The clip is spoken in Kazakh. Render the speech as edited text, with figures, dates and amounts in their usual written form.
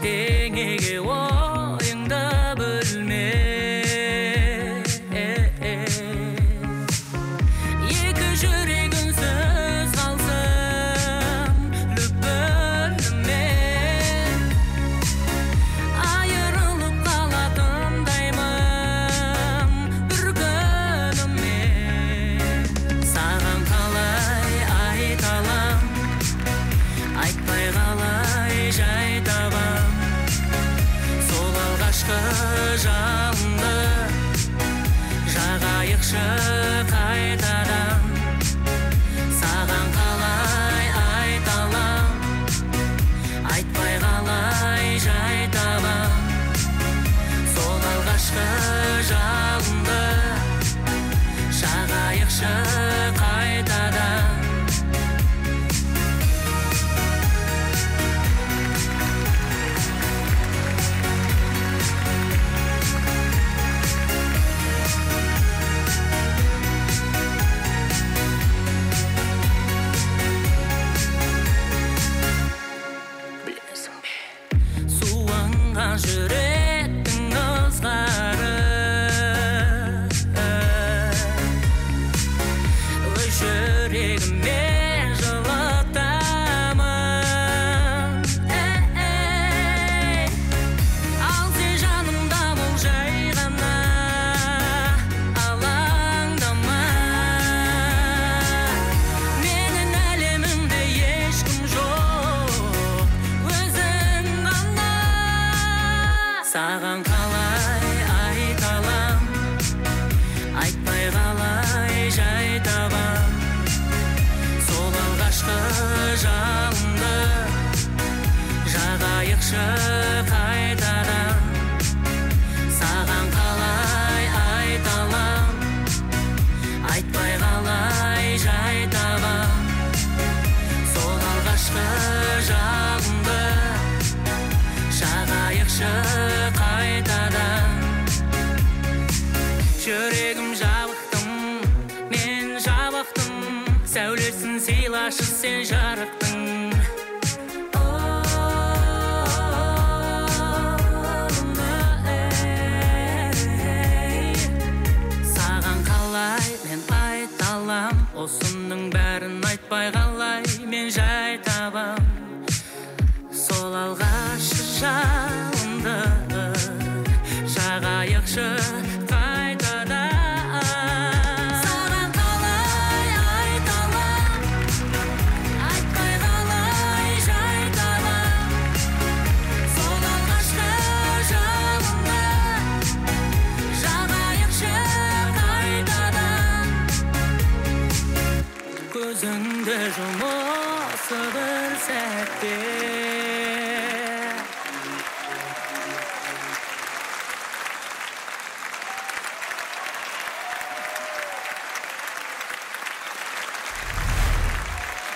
ештеңеге ойыңды бөлме. Екі жүрек үнсіз қалсын лүпілімен. Айырылып қалатындаймын бір күніммен. Саған қалай айталам, айтпай қалай жай табам. Сол алғашқы жалынды жағайықшы қайтадан. Саған қалай айталам, айтпай қалай жай табам. Сол алғашқы жалынды жағайықшы қайтадан. Суынған жүректің ызғары, өз жүрегіме жылытамын. Ал сен жанымда бол жай ғана, алаңдама. Менің әлемімде ешкім жоқ, өзің ғана. Саған қалай айталам, айтпай қалай жай табам. Сол алғашқы жалынды жағайықшы қайтадан. Саған қалай айталам, айтпай қалай жай табам. Сол алғашқы жалынды жағайықшы қайтадан. Жүрегім жабықтым, мен жабықтым. Сәулесін сыйлашы сен жарықтың. Саған қалай мен айталам, осының бәрін айтпай қалай мен жай табам. Сол алғашқы жалынды жағайықшы қайтадан. Саған қалай айталам, айтпай қалай жай табам. Сол алғашқы жалынды жағайықшы қайтадан. Көзіңді жұм осы бір сәтте.